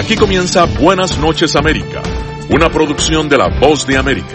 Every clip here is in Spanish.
Aquí comienza Buenas noches América, una producción de La Voz de América.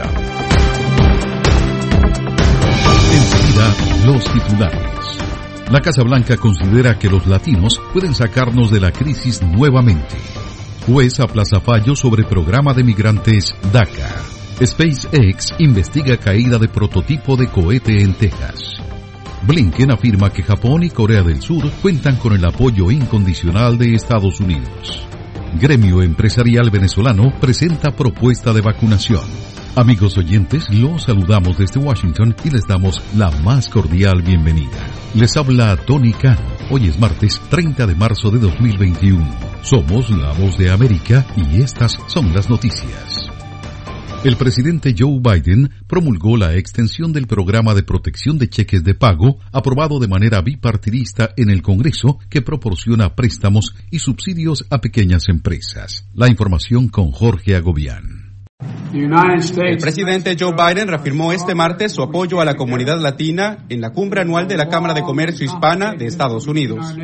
Enseguida, los titulares. La Casa Blanca considera que los latinos pueden sacarnos de la crisis nuevamente. Juez aplaza fallo sobre programa de migrantes DACA. SpaceX investiga caída de prototipo de cohete en Texas. Blinken afirma que Japón y Corea del Sur cuentan con el apoyo incondicional de Estados Unidos. Gremio Empresarial Venezolano presenta propuesta de vacunación. Amigos oyentes, los saludamos desde Washington y les damos la más cordial bienvenida. Les habla Tony Cano. Hoy es martes 30 de marzo de 2021. Somos La Voz de América y estas son las noticias. El presidente Joe Biden promulgó la extensión del programa de protección de cheques de pago aprobado de manera bipartidista en el Congreso que proporciona préstamos y subsidios a pequeñas empresas. La información con Jorge Agobián. El presidente Joe Biden reafirmó este martes su apoyo a la comunidad latina en la cumbre anual de la Cámara de Comercio Hispana de Estados Unidos.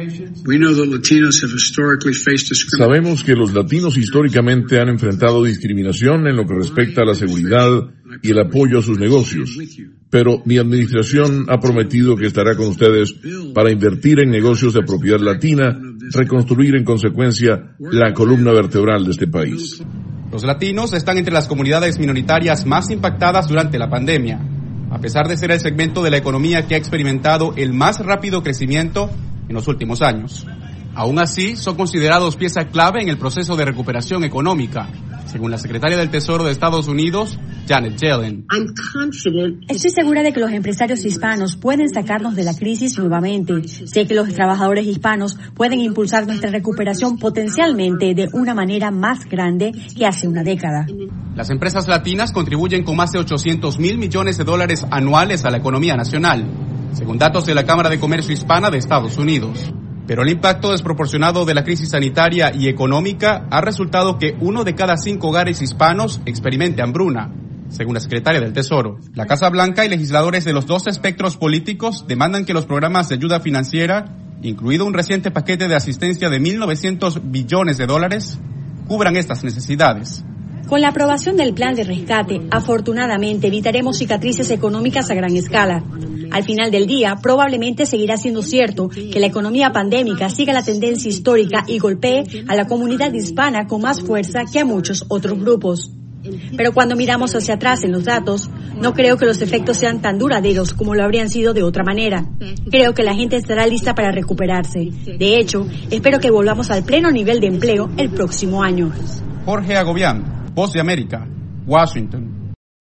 Sabemos que los latinos históricamente han enfrentado discriminación en lo que respecta a la seguridad y el apoyo a sus negocios, pero mi administración ha prometido que estará con ustedes para invertir en negocios de propiedad latina, reconstruir en consecuencia la columna vertebral de este país. Los latinos están entre las comunidades minoritarias más impactadas durante la pandemia, a pesar de ser el segmento de la economía que ha experimentado el más rápido crecimiento en los últimos años. Aún así, son considerados pieza clave en el proceso de recuperación económica, según la secretaria del Tesoro de Estados Unidos, Janet Yellen. Estoy segura de que los empresarios hispanos pueden sacarnos de la crisis nuevamente. Sé que los trabajadores hispanos pueden impulsar nuestra recuperación potencialmente de una manera más grande que hace una década. Las empresas latinas contribuyen con más de $800 mil millones anuales a la economía nacional, según datos de la Cámara de Comercio Hispana de Estados Unidos. Pero el impacto desproporcionado de la crisis sanitaria y económica ha resultado que 1 de cada 5 hogares hispanos experimente hambruna, según la secretaria del Tesoro. La Casa Blanca y legisladores de los dos espectros políticos demandan que los programas de ayuda financiera, incluido un reciente paquete de asistencia de $1.900 billones, cubran estas necesidades. Con la aprobación del plan de rescate, afortunadamente evitaremos cicatrices económicas a gran escala. Al final del día, probablemente seguirá siendo cierto que la economía pandémica siga la tendencia histórica y golpee a la comunidad hispana con más fuerza que a muchos otros grupos. Pero cuando miramos hacia atrás en los datos, no creo que los efectos sean tan duraderos como lo habrían sido de otra manera. Creo que la gente estará lista para recuperarse. De hecho, espero que volvamos al pleno nivel de empleo el próximo año. Jorge Agobián, Voz de América, Washington.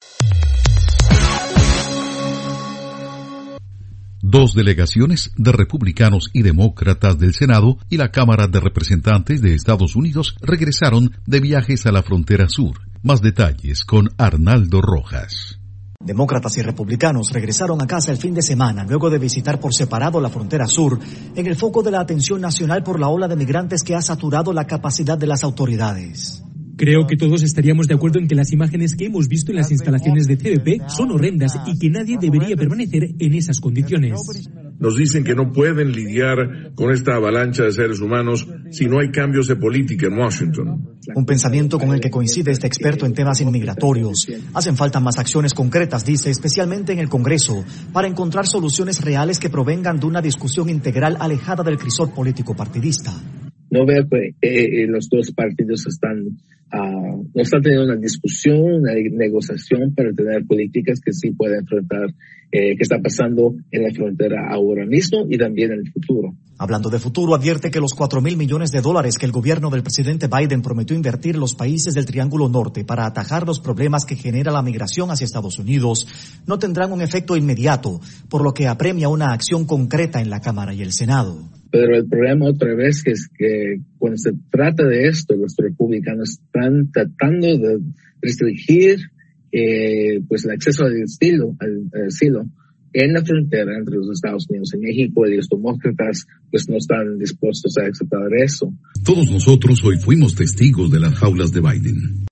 Dos delegaciones de republicanos y demócratas del Senado y la Cámara de Representantes de Estados Unidos regresaron de viajes a la frontera sur. Más detalles con Arnaldo Rojas. Demócratas y republicanos regresaron a casa el fin de semana luego de visitar por separado la frontera sur, en el foco de la atención nacional por la ola de migrantes que ha saturado la capacidad de las autoridades. Creo que todos estaríamos de acuerdo en que las imágenes que hemos visto en las instalaciones de CBP son horrendas y que nadie debería permanecer en esas condiciones. Nos dicen que no pueden lidiar con esta avalancha de seres humanos si no hay cambios de política en Washington. Un pensamiento con el que coincide este experto en temas inmigratorios. Hacen falta más acciones concretas, dice, especialmente en el Congreso, para encontrar soluciones reales que provengan de una discusión integral alejada del crisol político partidista. No veo que los dos partidos no están teniendo una discusión, una negociación para tener políticas que sí pueden enfrentar que está pasando en la frontera ahora mismo y también en el futuro. Hablando de futuro, advierte que los $4,000 millones que el gobierno del presidente Biden prometió invertir en los países del Triángulo Norte para atajar los problemas que genera la migración hacia Estados Unidos no tendrán un efecto inmediato, por lo que apremia una acción concreta en la Cámara y el Senado. Pero el problema otra vez es que cuando se trata de esto, los republicanos están tratando de restringir pues el acceso al asilo en la frontera entre los Estados Unidos y México, y los demócratas pues no están dispuestos a aceptar eso. Todos nosotros hoy fuimos testigos de las jaulas de Biden.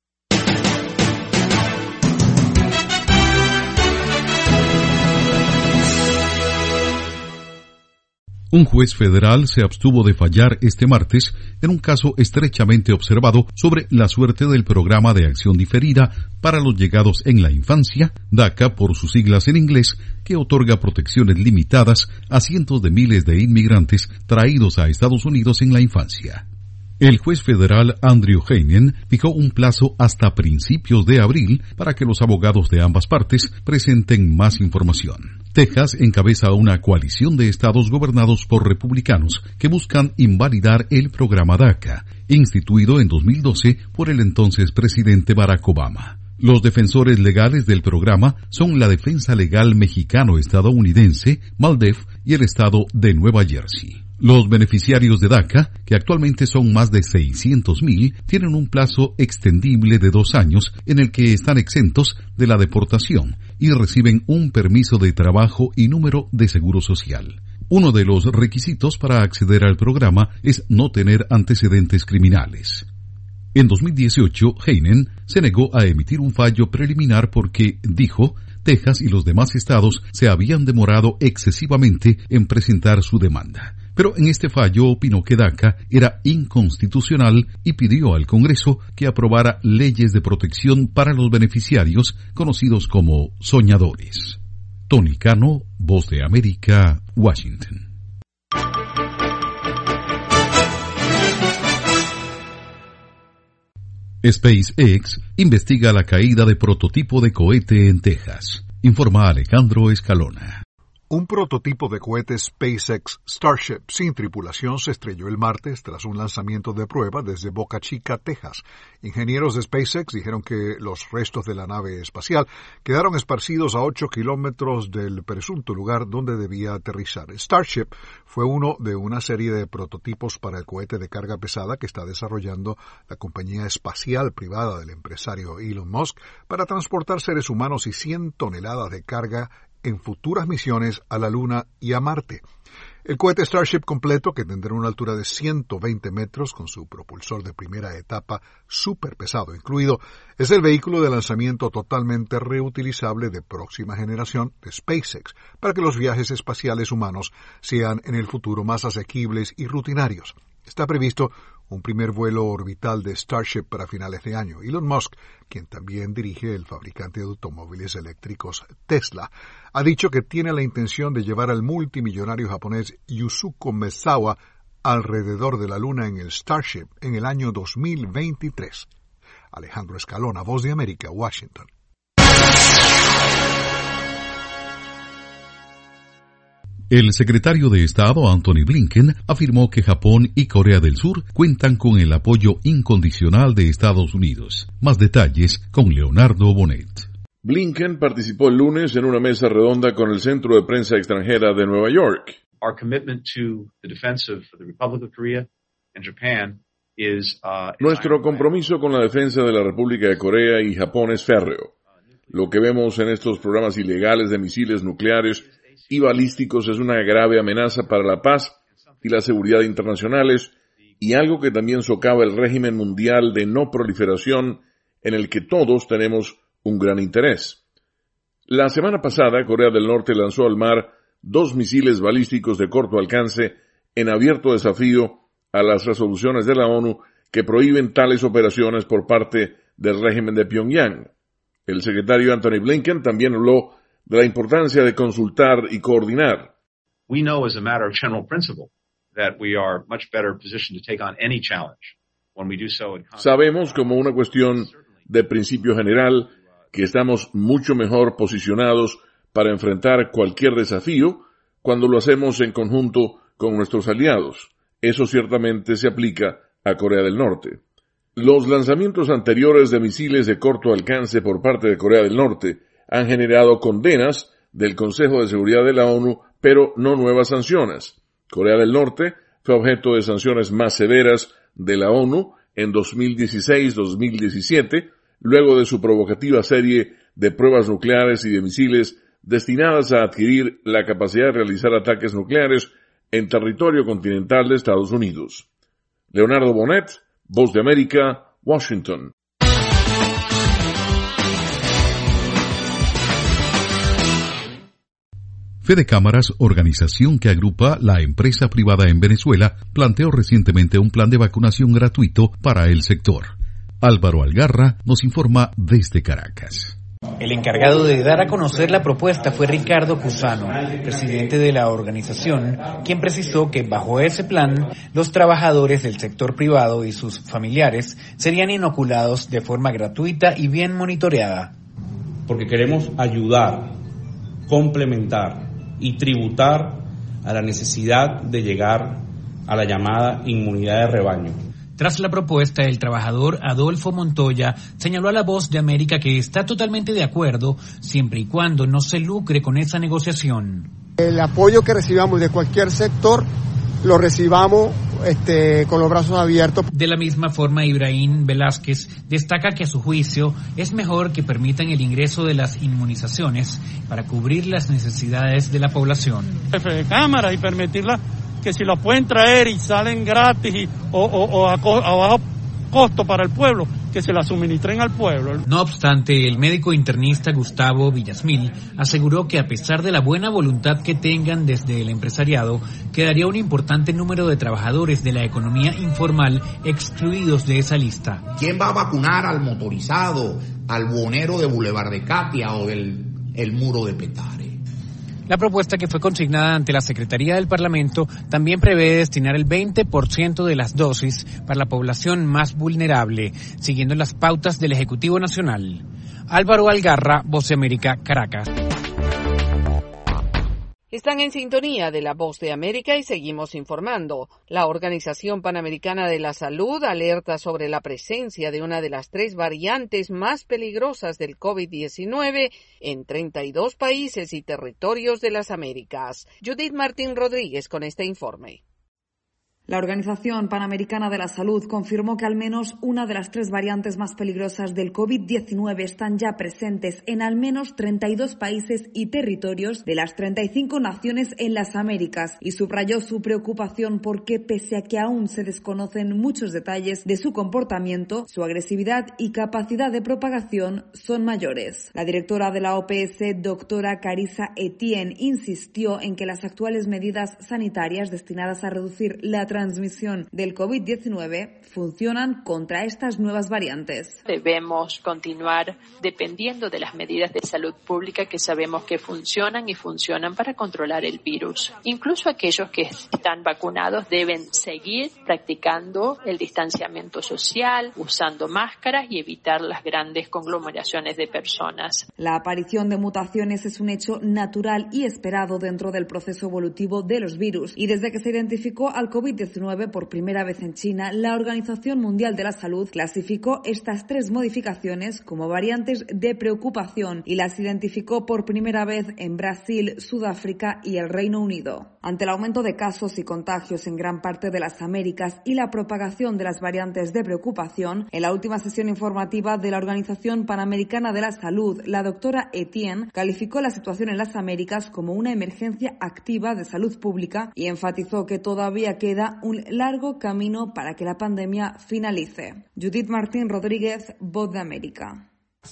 Un juez federal se abstuvo de fallar este martes en un caso estrechamente observado sobre la suerte del Programa de Acción Diferida para los Llegados en la Infancia, DACA por sus siglas en inglés, que otorga protecciones limitadas a cientos de miles de inmigrantes traídos a Estados Unidos en la infancia. El juez federal Andrew Heinen fijó un plazo hasta principios de abril para que los abogados de ambas partes presenten más información. Texas encabeza una coalición de estados gobernados por republicanos que buscan invalidar el programa DACA, instituido en 2012 por el entonces presidente Barack Obama. Los defensores legales del programa son la Defensa Legal Mexicano-Estadounidense, MALDEF, y el estado de Nueva Jersey. Los beneficiarios de DACA, que actualmente son más de 600,000, tienen un plazo extendible de 2 años en el que están exentos de la deportación y reciben un permiso de trabajo y número de seguro social. Uno de los requisitos para acceder al programa es no tener antecedentes criminales. En 2018, Heinen se negó a emitir un fallo preliminar porque, dijo, Texas y los demás estados se habían demorado excesivamente en presentar su demanda. Pero en este fallo opinó que DACA era inconstitucional y pidió al Congreso que aprobara leyes de protección para los beneficiarios conocidos como soñadores. Tony Cano, Voz de América, Washington. SpaceX investiga la caída de prototipo de cohete en Texas. Informa Alejandro Escalona. Un prototipo de cohete SpaceX Starship sin tripulación se estrelló el martes tras un lanzamiento de prueba desde Boca Chica, Texas. Ingenieros de SpaceX dijeron que los restos de la nave espacial quedaron esparcidos a 8 kilómetros del presunto lugar donde debía aterrizar. Starship fue uno de una serie de prototipos para el cohete de carga pesada que está desarrollando la compañía espacial privada del empresario Elon Musk para transportar seres humanos y 100 toneladas de carga en futuras misiones a la Luna y a Marte. El cohete Starship completo, que tendrá una altura de 120 metros con su propulsor de primera etapa súper pesado incluido, es el vehículo de lanzamiento totalmente reutilizable de próxima generación de SpaceX para que los viajes espaciales humanos sean en el futuro más asequibles y rutinarios. Está previsto un primer vuelo orbital de Starship para finales de año. Elon Musk, quien también dirige el fabricante de automóviles eléctricos Tesla, ha dicho que tiene la intención de llevar al multimillonario japonés Yusuke Maezawa alrededor de la Luna en el Starship en el año 2023. Alejandro Escalona, Voz de América, Washington. El secretario de Estado Antony Blinken afirmó que Japón y Corea del Sur cuentan con el apoyo incondicional de Estados Unidos. Más detalles con Leonardo Bonet. Blinken participó el lunes en una mesa redonda con el Centro de Prensa Extranjera de Nueva York. Our commitment to the defense of the Republic of Korea and Japan is Nuestro compromiso con la defensa de la República de Corea y Japón es férreo. Lo que vemos en estos programas ilegales de misiles nucleares y balísticos es una grave amenaza para la paz y la seguridad internacionales y algo que también socava el régimen mundial de no proliferación en el que todos tenemos un gran interés. La semana pasada, Corea del Norte lanzó al mar 2 misiles balísticos de corto alcance en abierto desafío a las resoluciones de la ONU que prohíben tales operaciones por parte del régimen de Pyongyang. El secretario Antony Blinken también habló de la importancia de consultar y coordinar. We know as a matter of general principle that we are much better positioned to take on any challenge when we do so in concert. Sabemos como una cuestión de principio general que estamos mucho mejor posicionados para enfrentar cualquier desafío cuando lo hacemos en conjunto con nuestros aliados. Eso ciertamente se aplica a Corea del Norte. Los lanzamientos anteriores de misiles de corto alcance por parte de Corea del Norte han generado condenas del Consejo de Seguridad de la ONU, pero no nuevas sanciones. Corea del Norte fue objeto de sanciones más severas de la ONU en 2016-2017, luego de su provocativa serie de pruebas nucleares y de misiles destinadas a adquirir la capacidad de realizar ataques nucleares en territorio continental de Estados Unidos. Leonardo Bonet, Voz de América, Washington. Fede Cámaras, organización que agrupa la empresa privada en Venezuela, planteó recientemente un plan de vacunación gratuito para el sector. Álvaro Algarra nos informa desde Caracas. El encargado de dar a conocer la propuesta fue Ricardo Cusano, presidente de la organización, quien precisó que bajo ese plan, los trabajadores del sector privado y sus familiares serían inoculados de forma gratuita y bien monitoreada. Porque queremos ayudar, complementar y tributar a la necesidad de llegar a la llamada inmunidad de rebaño. Tras la propuesta, el trabajador Adolfo Montoya señaló a La Voz de América que está totalmente de acuerdo siempre y cuando no se lucre con esa negociación. El apoyo que recibamos de cualquier sector lo recibamos con los brazos abiertos. De la misma forma, Ibrahim Velázquez destaca que a su juicio es mejor que permitan el ingreso de las inmunizaciones para cubrir las necesidades de la población. Jefe de cámara y permitirla que si lo pueden traer y salen gratis o a bajo costo para el pueblo, que se la suministren al pueblo. No obstante, el médico internista Gustavo Villasmil aseguró que a pesar de la buena voluntad que tengan desde el empresariado, quedaría un importante número de trabajadores de la economía informal excluidos de esa lista. ¿Quién va a vacunar al motorizado, al buhonero de Boulevard de Katia o del muro de Petare? La propuesta, que fue consignada ante la Secretaría del Parlamento, también prevé destinar el 20% de las dosis para la población más vulnerable, siguiendo las pautas del Ejecutivo Nacional. Álvaro Algarra, Voz de América, Caracas. Están en sintonía de La Voz de América y seguimos informando. La Organización Panamericana de la Salud alerta sobre la presencia de una de las 3 variantes más peligrosas del COVID-19 en 32 países y territorios de las Américas. Judith Martín Rodríguez con este informe. La Organización Panamericana de la Salud confirmó que al menos una de las 3 variantes más peligrosas del COVID-19 están ya presentes en al menos 32 países y territorios de las 35 naciones en las Américas, y subrayó su preocupación porque, pese a que aún se desconocen muchos detalles de su comportamiento, su agresividad y capacidad de propagación son mayores. La directora de la OPS, doctora Carissa Etienne, insistió en que las actuales medidas sanitarias destinadas a reducir la transmisión del COVID-19 funcionan contra estas nuevas variantes. Debemos continuar dependiendo de las medidas de salud pública que sabemos que funcionan y funcionan para controlar el virus. Incluso aquellos que están vacunados deben seguir practicando el distanciamiento social, usando máscaras y evitar las grandes conglomeraciones de personas. La aparición de mutaciones es un hecho natural y esperado dentro del proceso evolutivo de los virus, y desde que se identificó al COVID-19 por primera vez en China, la Organización Mundial de la Salud clasificó estas 3 modificaciones como variantes de preocupación y las identificó por primera vez en Brasil, Sudáfrica y el Reino Unido. Ante el aumento de casos y contagios en gran parte de las Américas y la propagación de las variantes de preocupación, en la última sesión informativa de la Organización Panamericana de la Salud, la doctora Etienne calificó la situación en las Américas como una emergencia activa de salud pública y enfatizó que todavía queda un largo camino para que la pandemia finalice. Judith Martín Rodríguez, Voz de América.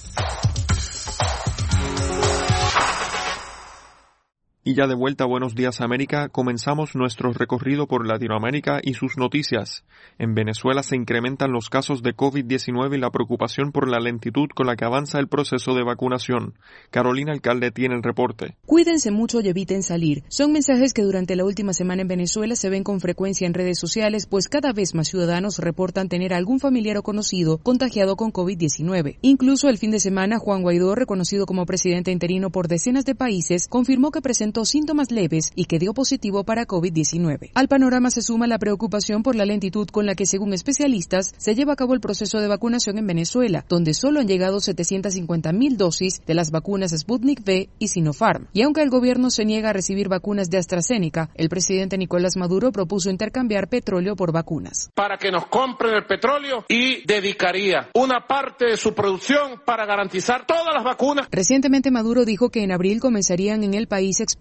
Y ya de vuelta a Buenos Días América, comenzamos nuestro recorrido por Latinoamérica y sus noticias. En Venezuela se incrementan los casos de COVID-19 y la preocupación por la lentitud con la que avanza el proceso de vacunación. Carolina Alcalde tiene el reporte. Cuídense mucho y eviten salir. Son mensajes que durante la última semana en Venezuela se ven con frecuencia en redes sociales, pues cada vez más ciudadanos reportan tener a algún familiar o conocido contagiado con COVID-19. Incluso el fin de semana, Juan Guaidó, reconocido como presidente interino por decenas de países, confirmó que presentó síntomas leves y que dio positivo para COVID-19. Al panorama se suma la preocupación por la lentitud con la que, según especialistas, se lleva a cabo el proceso de vacunación en Venezuela, donde solo han llegado 750.000 dosis de las vacunas Sputnik V y Sinopharm. Y aunque el gobierno se niega a recibir vacunas de AstraZeneca, el presidente Nicolás Maduro propuso intercambiar petróleo por vacunas. Para que nos compren el petróleo y dedicaría una parte de su producción para garantizar todas las vacunas. Recientemente Maduro dijo que en abril comenzarían en el país experimentos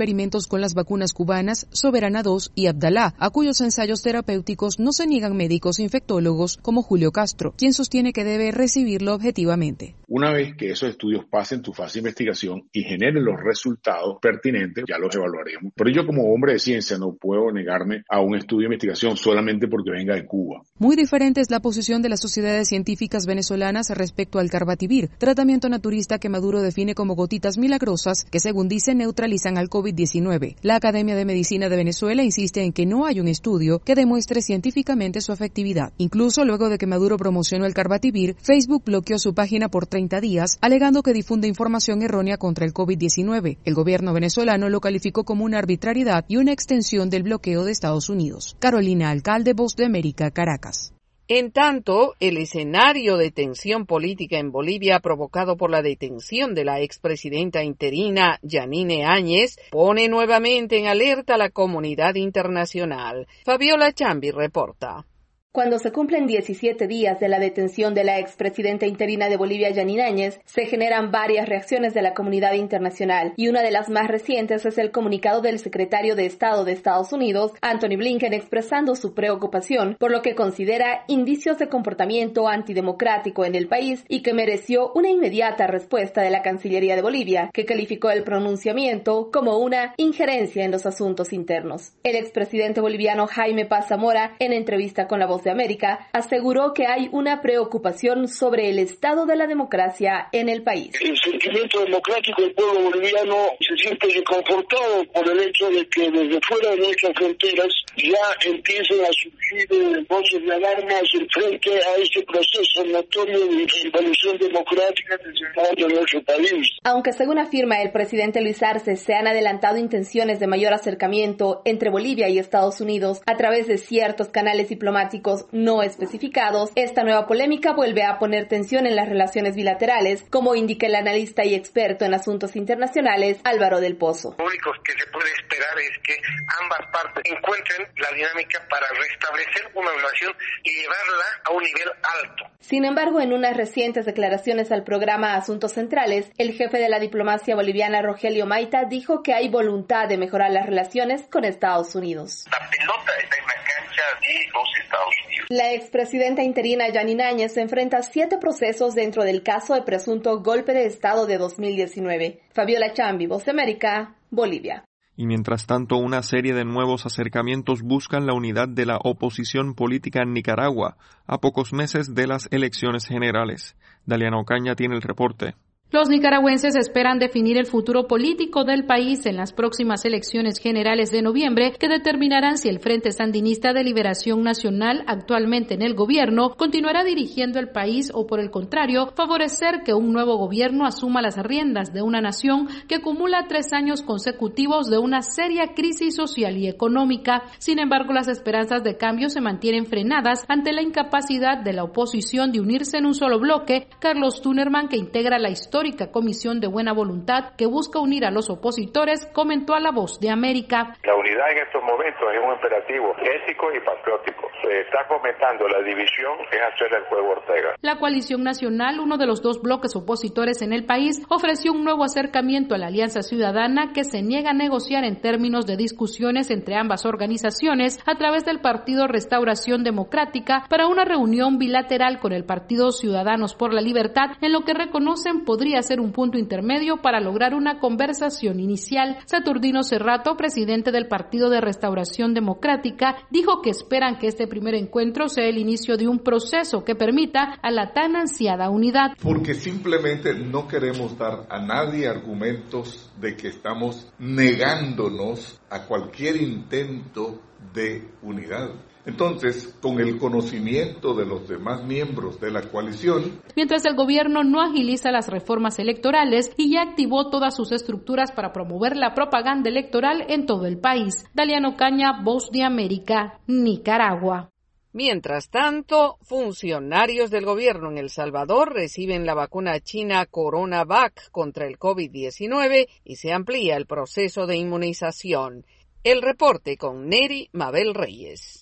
experimentos con las vacunas cubanas Soberana 2 y Abdalá, a cuyos ensayos terapéuticos no se niegan médicos infectólogos como Julio Castro, quien sostiene que debe recibirlo objetivamente. Una vez que esos estudios pasen tu fase de investigación y generen los resultados pertinentes, ya los evaluaremos. Pero yo como hombre de ciencia no puedo negarme a un estudio de investigación solamente porque venga de Cuba. Muy diferente es la posición de las sociedades científicas venezolanas respecto al Carbativir, tratamiento naturista que Maduro define como gotitas milagrosas que, según dice, neutralizan al COVID-19. La Academia de Medicina de Venezuela insiste en que no hay un estudio que demuestre científicamente su efectividad. Incluso luego de que Maduro promocionó el Carbativir, Facebook bloqueó su página por 30 días, alegando que difunde información errónea contra el COVID-19. El gobierno venezolano lo calificó como una arbitrariedad y una extensión del bloqueo de Estados Unidos. Carolina Alcalde, Voz de América, Caracas. En tanto, el escenario de tensión política en Bolivia provocado por la detención de la expresidenta interina Yanine Áñez pone nuevamente en alerta a la comunidad internacional. Fabiola Chambi reporta. Cuando se cumplen 17 días de la detención de la expresidenta interina de Bolivia, Yanine Áñez, se generan varias reacciones de la comunidad internacional, y una de las más recientes es el comunicado del secretario de Estado de Estados Unidos, Anthony Blinken, expresando su preocupación por lo que considera indicios de comportamiento antidemocrático en el país y que mereció una inmediata respuesta de la Cancillería de Bolivia, que calificó el pronunciamiento como una injerencia en los asuntos internos. El expresidente boliviano Jaime Paz Zamora, en entrevista con La Voz de América, aseguró que hay una preocupación sobre el estado de la democracia en el país. El sentimiento democrático del pueblo boliviano se siente reconfortado por el hecho de que desde fuera de nuestras fronteras ya empiezan a surgir voces de alarma frente a este proceso notorio de involución democrática que se está dando en nuestro país. Aunque según afirma el presidente Luis Arce, se han adelantado intenciones de mayor acercamiento entre Bolivia y Estados Unidos a través de ciertos canales diplomáticos no especificados, esta nueva polémica vuelve a poner tensión en las relaciones bilaterales, como indica el analista y experto en asuntos internacionales Álvaro del Pozo. Lo único que se puede esperar es que ambas partes encuentren la dinámica para restablecer una relación y llevarla a un nivel alto. Sin embargo, en unas recientes declaraciones al programa Asuntos Centrales, el jefe de la diplomacia boliviana, Rogelio Maita, dijo que hay voluntad de mejorar las relaciones con Estados Unidos. La pelota está en la cancha de los Estados Unidos. La expresidenta interina Yanine Áñez enfrenta 7 procesos dentro del caso de presunto golpe de Estado de 2019. Fabiola Chambi, Voz de América, Bolivia. Y mientras tanto, una serie de nuevos acercamientos buscan la unidad de la oposición política en Nicaragua, a pocos meses de las elecciones generales. Daliana Ocaña tiene el reporte. Los nicaragüenses esperan definir el futuro político del país en las próximas elecciones generales de noviembre, que determinarán si el Frente Sandinista de Liberación Nacional, actualmente en el gobierno, continuará dirigiendo el país o, por el contrario, favorecer que un nuevo gobierno asuma las riendas de una nación que acumula 3 años consecutivos de una seria crisis social y económica. Sin embargo, las esperanzas de cambio se mantienen frenadas ante la incapacidad de la oposición de unirse en un solo bloque. Carlos Tunerman, que integra la histórica Comisión de Buena Voluntad que busca unir a los opositores, comentó a La Voz de América. La unidad en estos momentos es un imperativo ético y patriótico. Se está comenzando la división, es hacer el juego Ortega. La Coalición Nacional, uno de los 2 bloques opositores en el país, ofreció un nuevo acercamiento a la Alianza Ciudadana, que se niega a negociar en términos de discusiones entre ambas organizaciones a través del Partido Restauración Democrática, para una reunión bilateral con el Partido Ciudadanos por la Libertad, en lo que reconocen podría ser un punto intermedio para lograr una conversación inicial. Saturnino Cerrato, presidente del Partido de Restauración Democrática, dijo que esperan que este primer encuentro sea el inicio de un proceso que permita a la tan ansiada unidad. Porque simplemente no queremos dar a nadie argumentos de que estamos negándonos a cualquier intento de unidad. Entonces, con el conocimiento de los demás miembros de la coalición. Mientras el gobierno no agiliza las reformas electorales y ya activó todas sus estructuras para promover la propaganda electoral en todo el país. Daliana Ocaña, Voz de América, Nicaragua. Mientras tanto, funcionarios del gobierno en El Salvador reciben la vacuna china CoronaVac contra el COVID-19 y se amplía el proceso de inmunización. El reporte con Neri Mabel Reyes.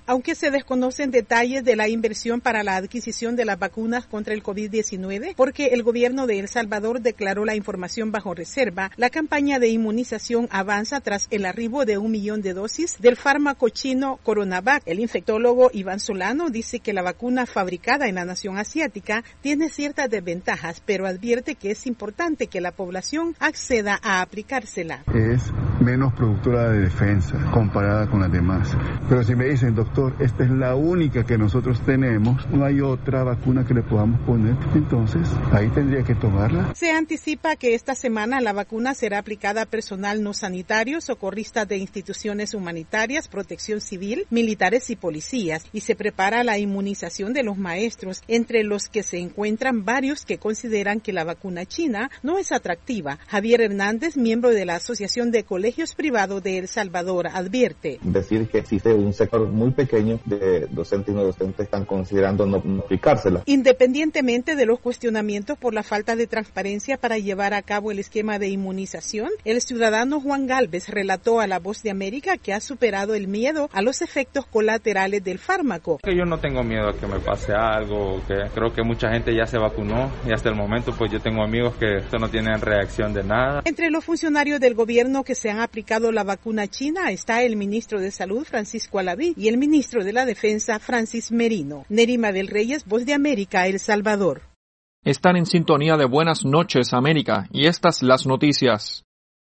Aunque se desconocen detalles de la inversión para la adquisición de las vacunas contra el COVID-19, porque el gobierno de El Salvador declaró la información bajo reserva, la campaña de inmunización avanza tras el arribo de 1 millón de dosis del fármaco chino Coronavac. El infectólogo Iván Solano dice que la vacuna fabricada en la nación asiática tiene ciertas desventajas, pero advierte que es importante que la población acceda a aplicársela. Es menos productora de defensa comparada con las demás. Pero si me dicen, doctor, esta es la única que nosotros tenemos, no hay otra vacuna que le podamos poner, entonces ahí tendría que tomarla. Se anticipa que esta semana la vacuna será aplicada a personal no sanitario, socorristas de instituciones humanitarias, protección civil, militares y policías, y se prepara la inmunización de los maestros, entre los que se encuentran varios que consideran que la vacuna china no es atractiva. Javier Hernández, miembro de la Asociación de Colegios Privados de El Salvador, advierte. Decir que existe un sector muy pequeño de docentes y no docentes están considerando no aplicársela. Independientemente de los cuestionamientos por la falta de transparencia para llevar a cabo el esquema de inmunización, el ciudadano Juan Galvez relató a La Voz de América que ha superado el miedo a los efectos colaterales del fármaco. Yo no tengo miedo a que me pase algo, que creo que mucha gente ya se vacunó y hasta el momento pues yo tengo amigos que esto no tienen reacción de nada. Entre los funcionarios del gobierno que se han aplicado la vacuna china está el ministro de Salud Francisco Alaví y el ministro de la Defensa Francis Merino. Nerima del Reyes, Voz de América, El Salvador. Están en sintonía de Buenas noches, América, y estas las noticias.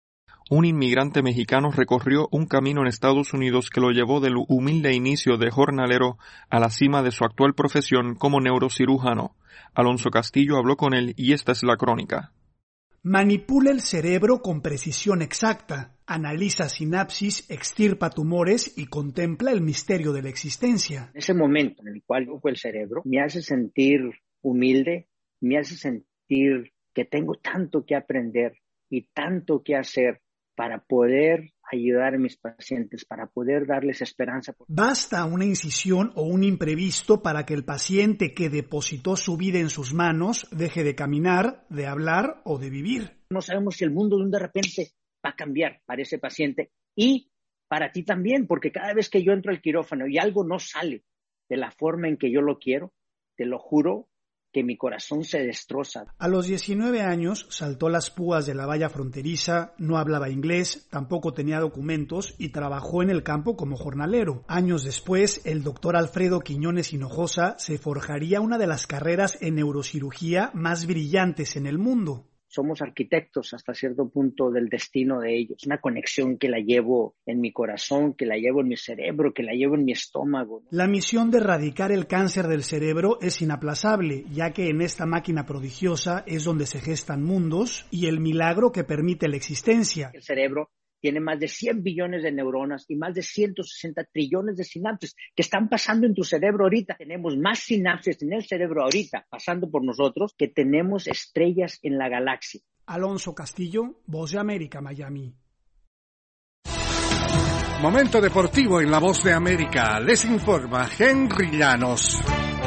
Un inmigrante mexicano recorrió un camino en Estados Unidos que lo llevó del humilde inicio de jornalero a la cima de su actual profesión como neurocirujano. Alonso Castillo habló con él y esta es la crónica. Manipula el cerebro con precisión exacta, analiza sinapsis, extirpa tumores y contempla el misterio de la existencia. Ese momento en el cual toco el cerebro me hace sentir humilde, me hace sentir que tengo tanto que aprender y tanto que hacer para poder ayudar a mis pacientes, para poder darles esperanza. Basta una incisión o un imprevisto para que el paciente que depositó su vida en sus manos deje de caminar, de hablar o de vivir. No sabemos si el mundo de repente va a cambiar para ese paciente y para ti también, porque cada vez que yo entro al quirófano y algo no sale de la forma en que yo lo quiero, te lo juro que mi corazón se destroza. A los 19 años saltó las púas de la valla fronteriza, no hablaba inglés, tampoco tenía documentos y trabajó en el campo como jornalero. Años después, el doctor Alfredo Quiñones Hinojosa se forjaría una de las carreras en neurocirugía más brillantes en el mundo. Somos arquitectos hasta cierto punto del destino de ellos. Una conexión que la llevo en mi corazón, que la llevo en mi cerebro, que la llevo en mi estómago. La misión de erradicar el cáncer del cerebro es inaplazable, ya que en esta máquina prodigiosa es donde se gestan mundos y el milagro que permite la existencia. El cerebro tiene más de 100 billones de neuronas y más de 160 trillones de sinapsis que están pasando en tu cerebro ahorita. Tenemos más sinapsis en el cerebro ahorita pasando por nosotros que tenemos estrellas en la galaxia. Alonso Castillo, Voz de América, Miami. Momento deportivo en La Voz de América. Les informa Henry Llanos.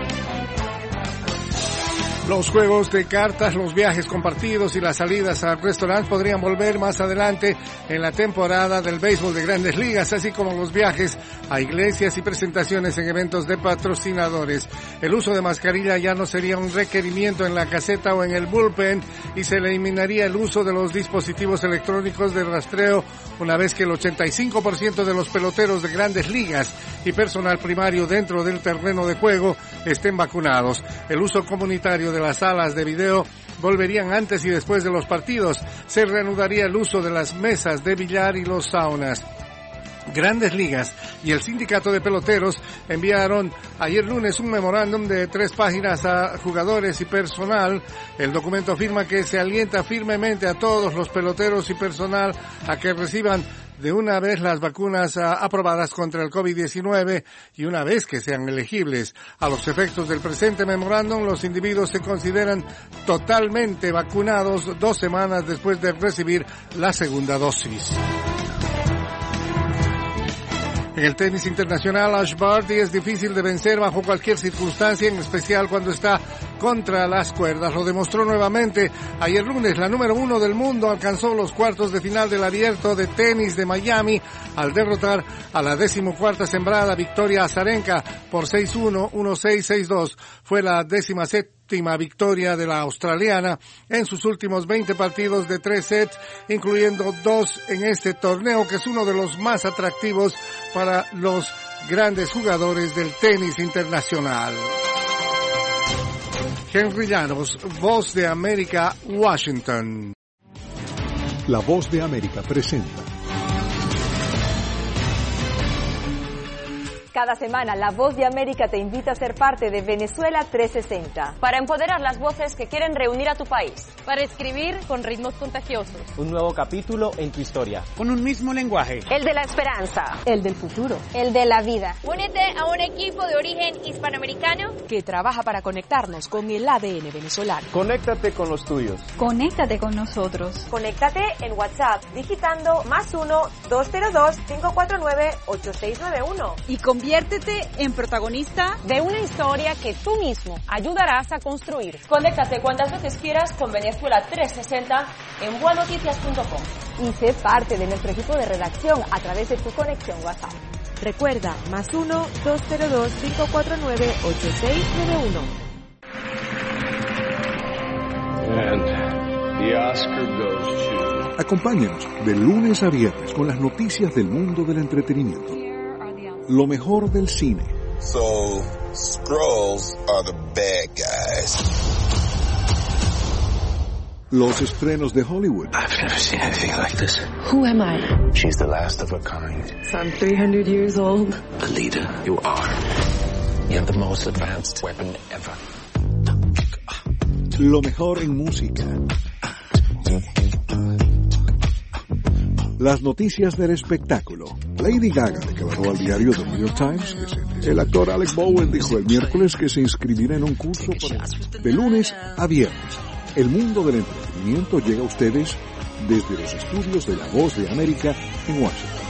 Los juegos de cartas, los viajes compartidos y las salidas al restaurante podrían volver más adelante en la temporada del béisbol de Grandes Ligas, así como los viajes a iglesias y presentaciones en eventos de patrocinadores. El uso de mascarilla ya no sería un requerimiento en la caseta o en el bullpen y se eliminaría el uso de los dispositivos electrónicos de rastreo una vez que el 85% de los peloteros de Grandes Ligas y personal primario dentro del terreno de juego estén vacunados. El uso comunitario de las salas de video volverían antes y después de los partidos. Se reanudaría el uso de las mesas de billar y los saunas. Grandes Ligas y el Sindicato de Peloteros enviaron ayer lunes un memorándum de 3 páginas a jugadores y personal. El documento afirma que se alienta firmemente a todos los peloteros y personal a que reciban de una vez las vacunas aprobadas contra el COVID-19 y una vez que sean elegibles. A los efectos del presente memorándum, los individuos se consideran totalmente vacunados 2 semanas después de recibir la segunda dosis. En el tenis internacional, Ash Barty es difícil de vencer bajo cualquier circunstancia, en especial cuando está contra las cuerdas. Lo demostró nuevamente ayer lunes. La número 1 del mundo alcanzó los cuartos de final del Abierto de Tenis de Miami al derrotar a la 14ª sembrada Victoria Azarenka por 6-1, 1-6, 6-2. Fue la 17ª victoria de la australiana en sus últimos 20 partidos de 3 sets, incluyendo 2 en este torneo, que es uno de los más atractivos para los grandes jugadores del tenis internacional. Henry Llanos, Voz de América, Washington. La Voz de América presenta. Cada semana, La Voz de América te invita a ser parte de Venezuela 360. Para empoderar las voces que quieren reunir a tu país. Para escribir con ritmos contagiosos. Un nuevo capítulo en tu historia. Con un mismo lenguaje. El de la esperanza. El del futuro. El de la vida. Únete a un equipo de origen hispanoamericano que trabaja para conectarnos con el ADN venezolano. Conéctate con los tuyos. Conéctate con nosotros. Conéctate en WhatsApp digitando +1-202-549-8691. Y conviértete en protagonista de una historia que tú mismo ayudarás a construir. Conéctate cuantas veces quieras con Venezuela 360 en buenoticias.com. Y sé parte de nuestro equipo de redacción a través de tu conexión WhatsApp. Recuerda, +1-202-549-8691. And the Oscar goes to... Acompáñanos de lunes a viernes con las noticias del mundo del entretenimiento. Lo mejor del cine. So, Skrulls are the bad guys. Los estrenos de Hollywood. I've never seen anything like this. Who am I? She's the last of her kind. So I'm 300 years old. The leader you are. You have the most advanced weapon ever. Lo mejor en música. Las noticias del espectáculo. Lady Gaga declaró al diario The New York Times que el actor Alec Bowen dijo el miércoles que se inscribirá en un curso de lunes a viernes. El mundo del entretenimiento llega a ustedes desde los estudios de La Voz de América en Washington.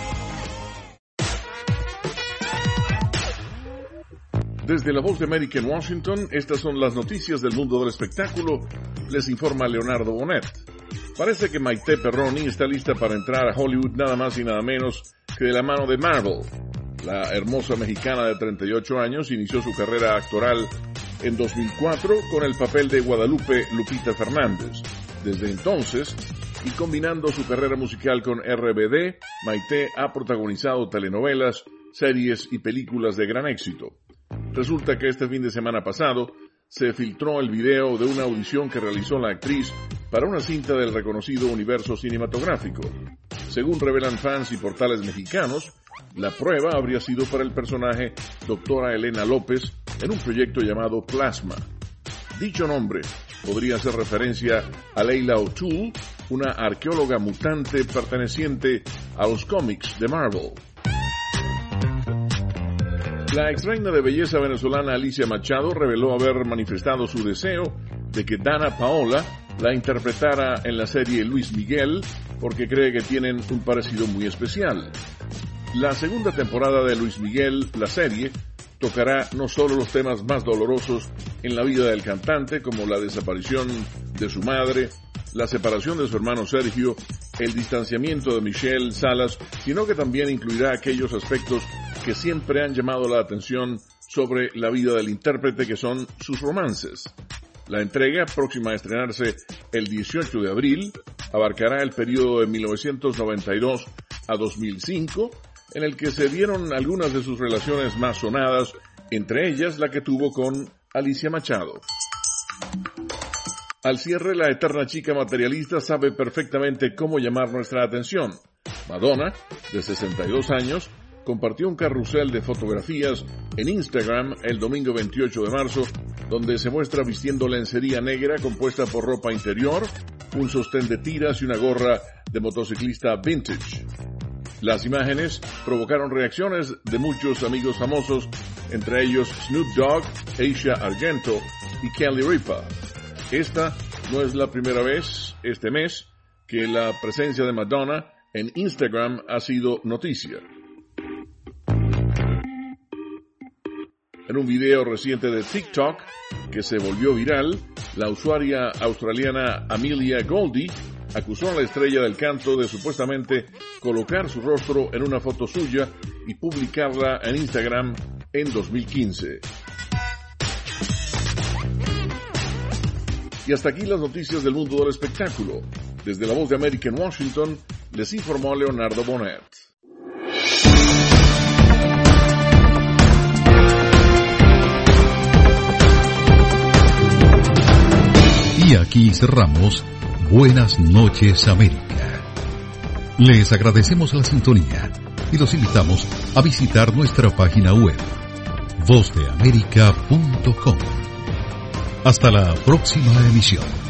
Desde La Voz de América en Washington, estas son las noticias del mundo del espectáculo. Les informa Leonardo Bonet. Parece que Maite Perroni está lista para entrar a Hollywood nada más y nada menos que de la mano de Marvel. La hermosa mexicana de 38 años inició su carrera actoral en 2004 con el papel de Guadalupe Lupita Fernández. Desde entonces, y combinando su carrera musical con RBD, Maite ha protagonizado telenovelas, series y películas de gran éxito. Resulta que este fin de semana pasado se filtró el video de una audición que realizó la actriz para una cinta del reconocido universo cinematográfico. Según revelan fans y portales mexicanos, la prueba habría sido para el personaje Doctora Elena López en un proyecto llamado Plasma. Dicho nombre podría hacer referencia a Leila O'Toole, una arqueóloga mutante perteneciente a los cómics de Marvel. La ex reina de belleza venezolana Alicia Machado reveló haber manifestado su deseo de que Dana Paola la interpretara en la serie Luis Miguel porque cree que tienen un parecido muy especial. La segunda temporada de Luis Miguel, la serie, tocará no solo los temas más dolorosos en la vida del cantante, como la desaparición de su madre, la separación de su hermano Sergio, el distanciamiento de Michelle Salas, sino que también incluirá aquellos aspectos que siempre han llamado la atención sobre la vida del intérprete, que son sus romances. La entrega, próxima a estrenarse el 18 de abril, abarcará el periodo de 1992 a 2005, en el que se dieron algunas de sus relaciones más sonadas, entre ellas la que tuvo con Alicia Machado. Al cierre, la eterna chica materialista sabe perfectamente cómo llamar nuestra atención. Madonna, de 62 años, compartió un carrusel de fotografías en Instagram el domingo 28 de marzo, donde se muestra vistiendo lencería negra compuesta por ropa interior, un sostén de tiras y una gorra de motociclista vintage. Las imágenes provocaron reacciones de muchos amigos famosos, entre ellos Snoop Dogg, Asia Argento y Kelly Ripa. Esta no es la primera vez este mes que la presencia de Madonna en Instagram ha sido noticia. En un video reciente de TikTok que se volvió viral, la usuaria australiana Amelia Goldie acusó a la estrella del canto de supuestamente colocar su rostro en una foto suya y publicarla en Instagram en 2015. Y hasta aquí las noticias del mundo del espectáculo. Desde La Voz de América en Washington, les informó Leonardo Bonet. Y aquí cerramos Buenas noches, América. Les agradecemos la sintonía y los invitamos a visitar nuestra página web, vozdeamerica.com. Hasta la próxima emisión.